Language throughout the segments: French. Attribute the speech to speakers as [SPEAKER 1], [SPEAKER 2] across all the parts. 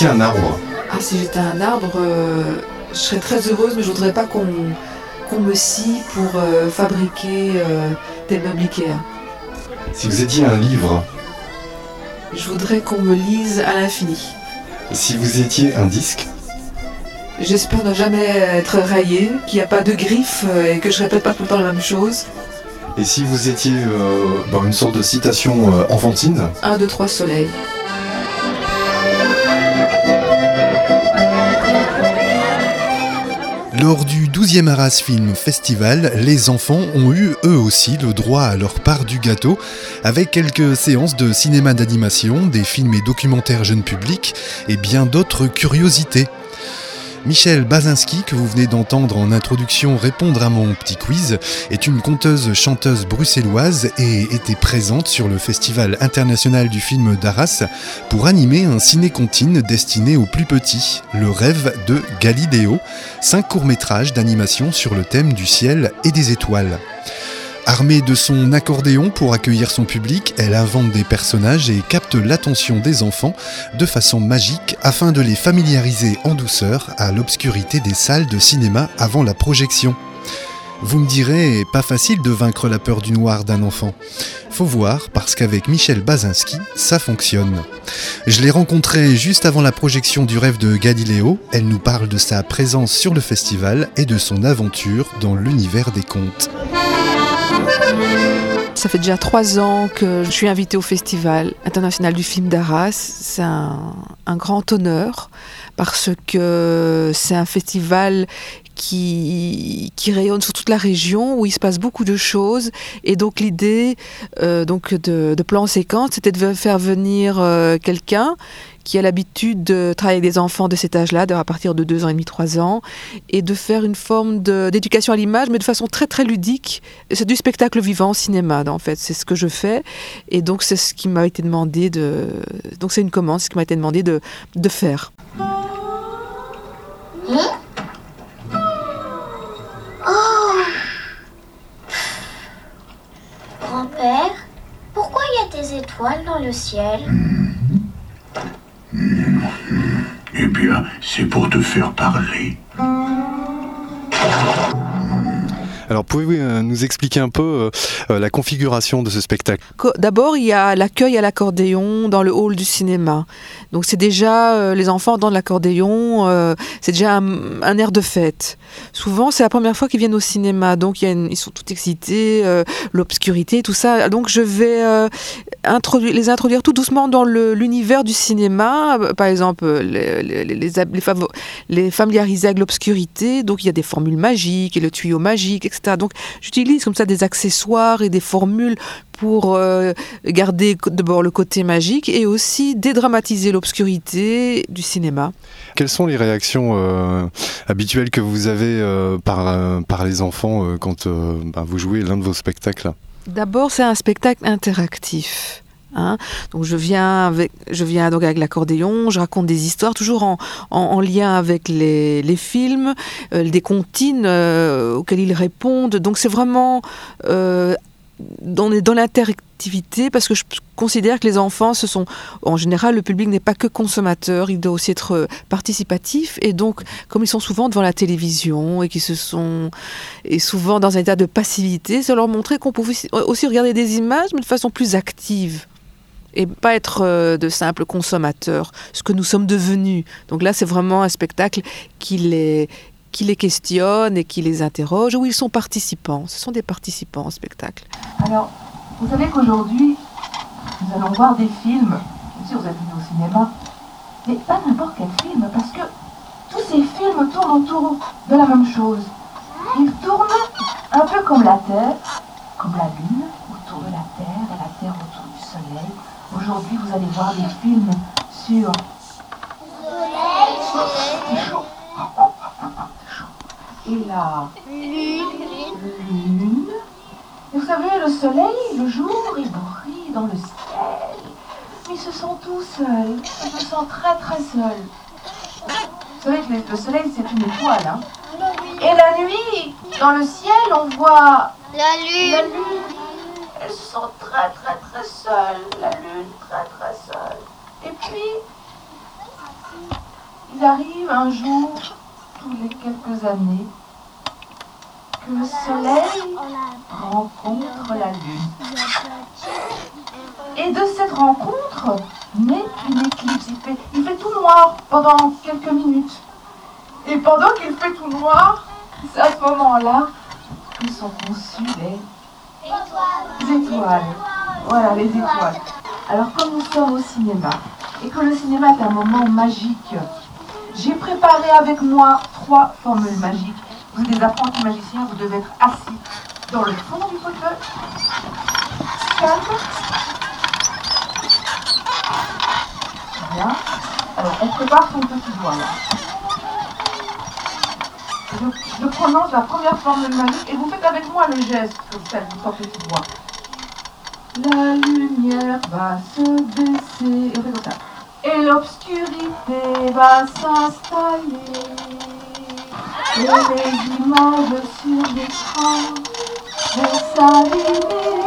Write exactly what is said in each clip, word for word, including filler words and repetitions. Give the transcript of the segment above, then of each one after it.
[SPEAKER 1] étiez un arbre?
[SPEAKER 2] Ah, si j'étais un arbre, euh, je serais très heureuse, mais je voudrais pas qu'on, qu'on me scie pour euh, fabriquer euh, des meubles Ikea.
[SPEAKER 1] Si vous étiez un livre?
[SPEAKER 2] Je voudrais qu'on me lise à l'infini.
[SPEAKER 1] Si vous étiez un disque?
[SPEAKER 2] J'espère ne jamais être rayé, qu'il n'y a pas de griffes et que je répète pas tout le temps la même chose.
[SPEAKER 1] Et si vous étiez euh, dans une sorte de citation euh, enfantine?
[SPEAKER 2] Un, deux, trois soleils.
[SPEAKER 3] Lors du douzième Arras Film Festival, les enfants ont eu eux aussi le droit à leur part du gâteau, avec quelques séances de cinéma d'animation, des films et documentaires jeunes publics et bien d'autres curiosités. Michèle Basinski, que vous venez d'entendre en introduction répondre à mon petit quiz, est une conteuse-chanteuse bruxelloise et était présente sur le Festival international du film d'Arras pour animer un ciné-comptine destiné aux plus petits, Le rêve de Galiléo, cinq courts-métrages d'animation sur le thème du ciel et des étoiles. Armée de son accordéon pour accueillir son public, elle invente des personnages et capte l'attention des enfants de façon magique afin de les familiariser en douceur à l'obscurité des salles de cinéma avant la projection. Vous me direz, pas facile de vaincre la peur du noir d'un enfant. Faut voir, parce qu'avec Michèle Basinski, ça fonctionne. Je l'ai rencontrée juste avant la projection du rêve de Galiléo. Elle nous parle de sa présence sur le festival et de son aventure dans l'univers des contes.
[SPEAKER 2] Ça fait déjà trois ans que je suis invitée au Festival international du film d'Arras. C'est un, un grand honneur parce que c'est un festival qui, qui rayonne sur toute la région, où il se passe beaucoup de choses. Et donc l'idée euh, donc de, de plan séquence, c'était de faire venir euh, quelqu'un qui a l'habitude de travailler avec des enfants de cet âge-là, à partir de deux ans et demi, trois ans, et de faire une forme de, d'éducation à l'image, mais de façon très très ludique. C'est du spectacle vivant au cinéma, en fait, c'est ce que je fais, et donc c'est ce qui m'a été demandé de... Donc c'est une commande, c'est ce qui m'a été demandé de, de faire.
[SPEAKER 4] Hein? Oh! Grand-père, pourquoi il y a des étoiles dans le ciel?
[SPEAKER 5] Eh bien, c'est pour te faire parler.
[SPEAKER 1] Alors, pouvez-vous euh, nous expliquer un peu euh, la configuration de ce spectacle?
[SPEAKER 2] D'abord, il y a l'accueil à l'accordéon dans le hall du cinéma. Donc, c'est déjà, euh, les enfants dans l'accordéon, euh, c'est déjà un, un air de fête. Souvent, c'est la première fois qu'ils viennent au cinéma. Donc, il y a une, ils sont tous excités, euh, l'obscurité, tout ça. Donc, je vais euh, introduire, les introduire tout doucement dans le, l'univers du cinéma. Par exemple, les, les, les, les, favo- les familiariser avec l'obscurité. Donc, il y a des formules magiques et le tuyau magique, et cetera. Donc, j'utilise comme ça des accessoires et des formules pour euh, garder d'abord le côté magique et aussi dédramatiser l'obscurité du cinéma.
[SPEAKER 1] Quelles sont les réactions euh, habituelles que vous avez euh, par, euh, par les enfants euh, quand euh, bah, vous jouez l'un de vos spectacles?
[SPEAKER 2] D'abord, c'est un spectacle interactif. Hein, donc je viens avec, je viens donc avec l'accordéon, je raconte des histoires toujours en, en, en lien avec les, les films, euh, des comptines euh, auxquelles ils répondent. Donc c'est vraiment euh, dans, dans l'interactivité, parce que je considère que les enfants, ce sont, en général, le public n'est pas que consommateur, il doit aussi être participatif. Et donc, comme ils sont souvent devant la télévision et qu'ils se sont et souvent dans un état de passivité, c'est leur montrer qu'on peut aussi, aussi regarder des images, mais de façon plus active. Et pas être euh, de simples consommateurs, ce que nous sommes devenus. Donc là, c'est vraiment un spectacle qui les, qui les questionne et qui les interroge, où ils sont participants. Ce sont des participants au spectacle.
[SPEAKER 6] Alors, vous savez qu'aujourd'hui, nous allons voir des films, bien sûr vous êtes venus au cinéma, mais pas n'importe quel film, parce que tous ces films tournent autour de la même chose. Ils tournent un peu comme la Terre, comme la Lune, autour de la Terre, et la Terre autour du Soleil. Aujourd'hui, vous allez voir des films sur...
[SPEAKER 4] Soleil,
[SPEAKER 6] C'est chaud. C'est chaud. Et la...
[SPEAKER 4] lune,
[SPEAKER 6] Lune. Et vous savez, le soleil, le jour, il brille dans le ciel. Mais ils se sentent tout seuls. Ils se sentent très très seuls. Vous savez que le soleil, c'est une étoile. Hein. Et la nuit, dans le ciel, on voit
[SPEAKER 4] la lune.
[SPEAKER 6] la lune. Elles se sentent très très très seules. La lune, très très seule. Et puis, Il arrive un jour, tous les quelques années, que le soleil rencontre la lune. Et de cette rencontre naît une éclipse. Il fait, il fait tout noir pendant quelques minutes. Et pendant qu'il fait tout noir, c'est à ce moment-là que sont conçues les étoiles. Voilà, les étoiles. Alors, comme nous sommes au cinéma, et que le cinéma est un moment magique, j'ai préparé avec moi trois formules magiques. Vous êtes des apprentis magiciens, vous devez être assis dans le fond du fauteuil, calme. Bien. Alors, on prépare son petit doigt là. Je, je prononce la première formule magique et vous faites avec moi le geste comme ça, votre petit doigt. La lumière va se baisser, et on fait comme ça. Et l'obscurité va s'installer. Et les images sur l'écran vont s'allumer.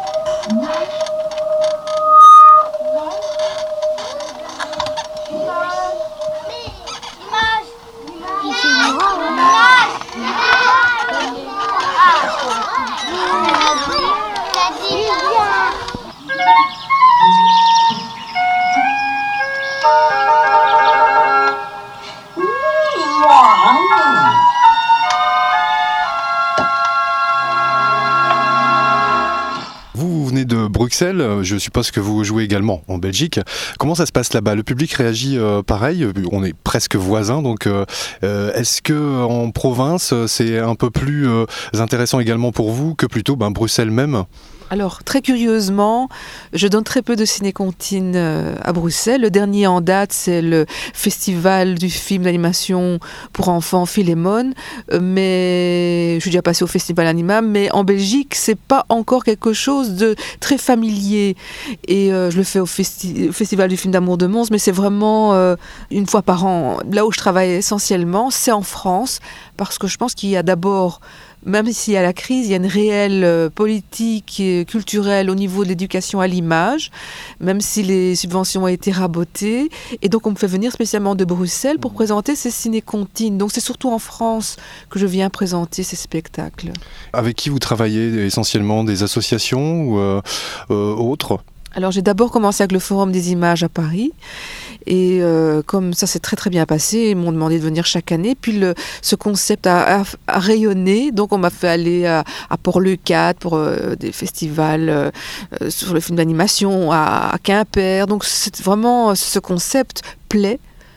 [SPEAKER 1] Vous venez de Bruxelles, je suppose que vous jouez également en Belgique. Comment ça se passe là-bas? Le public réagit euh, pareil, on est presque voisins, donc euh, est-ce que en province c'est un peu plus euh, intéressant également pour vous que plutôt ben, Bruxelles même?
[SPEAKER 2] Alors, très curieusement, je donne très peu de ciné-comptines à Bruxelles. Le dernier en date, c'est le festival du film d'animation pour enfants Philémon. Mais je suis déjà passée au festival Anima, mais en Belgique, c'est pas encore quelque chose de très familier. Et euh, je le fais au, festi- au festival du film d'amour de Mons, mais c'est vraiment euh, une fois par an. Là où je travaille essentiellement, c'est en France, parce que je pense qu'il y a d'abord... Même s'il y a la crise, il y a une réelle euh, politique et culturelle au niveau de l'éducation à l'image, même si les subventions ont été rabotées. Et donc, on me fait venir spécialement de Bruxelles pour présenter ces ciné-comptines. Donc, c'est surtout en France que je viens présenter ces spectacles.
[SPEAKER 1] Avec qui vous travaillez essentiellement? Des associations ou euh, euh, autres?
[SPEAKER 2] Alors, j'ai d'abord commencé avec le Forum des images à Paris. Et euh, comme ça s'est très très bien passé, ils m'ont demandé de venir chaque année. Puis le, ce concept a, a, a rayonné, donc on m'a fait aller à, à Port-le-Cat pour euh, des festivals euh, sur le film d'animation, à, à Quimper. Donc c'est vraiment, ce concept plaît.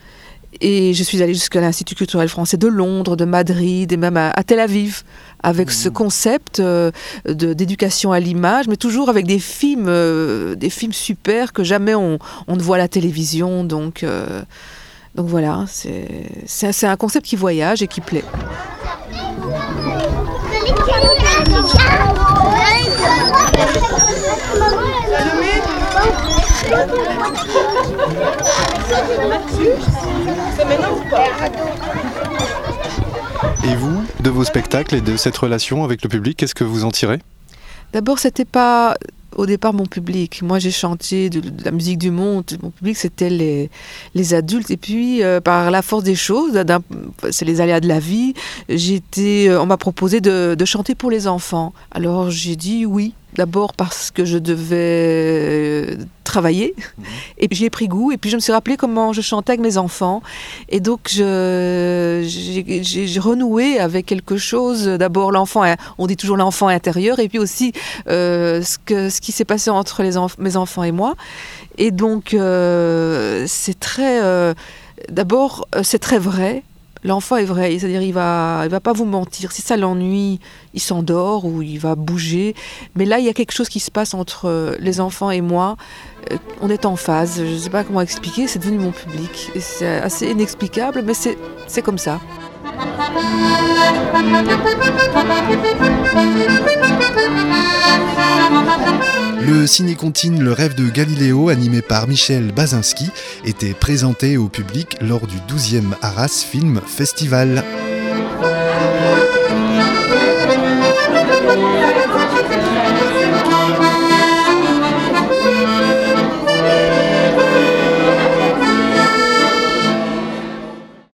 [SPEAKER 2] Et je suis allée jusqu'à l'Institut culturel français de Londres, de Madrid et même à, à Tel Aviv avec mmh. ce concept euh, de, d'éducation à l'image, mais toujours avec des films, euh, des films super que jamais on, on ne voit à la télévision. Donc, euh, donc voilà, c'est, c'est, c'est un concept qui voyage et qui plaît.
[SPEAKER 1] Et vous, de vos spectacles et de cette relation avec le public, qu'est-ce que vous en tirez?
[SPEAKER 2] D'abord, c'était pas au départ mon public. Moi, j'ai chanté de, de la musique du monde. Mon public, c'était les, les adultes. Et puis, euh, par la force des choses, d'un, c'est les aléas de la vie, j'ai été, euh, on m'a proposé de, de chanter pour les enfants. Alors, j'ai dit oui. D'abord parce que je devais travailler, mmh. et puis j'y ai pris goût, et puis je me suis rappelé comment je chantais avec mes enfants, et donc je, j'ai, j'ai, j'ai renoué avec quelque chose. D'abord l'enfant, on dit toujours l'enfant intérieur, et puis aussi euh, ce, que, ce qui s'est passé entre les enf- mes enfants et moi, et donc euh, c'est très, euh, d'abord c'est très vrai. L'enfant est vrai, c'est-à-dire il va, il va pas vous mentir. Si ça l'ennuie, il s'endort ou il va bouger. Mais là, il y a quelque chose qui se passe entre les enfants et moi. On est en phase. Je ne sais pas comment expliquer. C'est devenu mon public. Et c'est assez inexplicable, mais c'est, c'est comme ça.
[SPEAKER 3] Le ciné-comptine Le Rêve de Galiléo, animé par Michel Basinski, était présenté au public lors du douzième Arras Film Festival.